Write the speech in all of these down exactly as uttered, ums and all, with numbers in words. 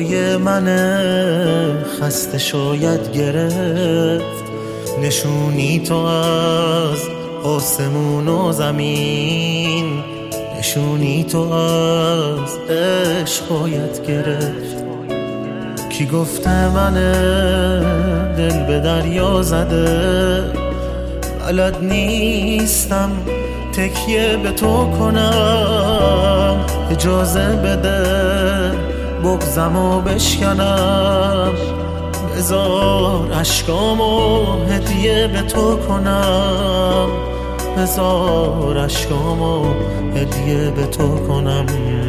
صدای من خسته شاید گرفت، نشونی تو از آسمون و زمین، نشونی تو از عشق باید گرفت. کی گفته من دل به دریا زده، بلد نیستم تکیه به تو کنم، اجازه بده بغضم و بشکنم، بذار اشکامو هدیه به تو کنم، بذار اشکامو هدیه به تو کنم.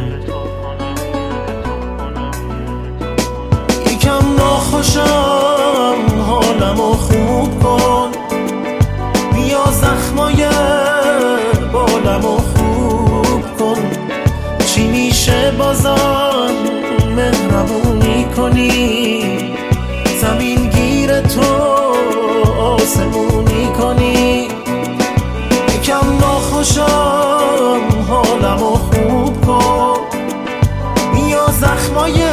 یکم ناخوشم حالمو خوب کن، بیا زخمای بالمو خوب کن، چی میشه بازم مهربونی کنی، زمین گیر تو آسمونی کنی. یکم ناخوشم حالمو خوب کن، بیا زخمای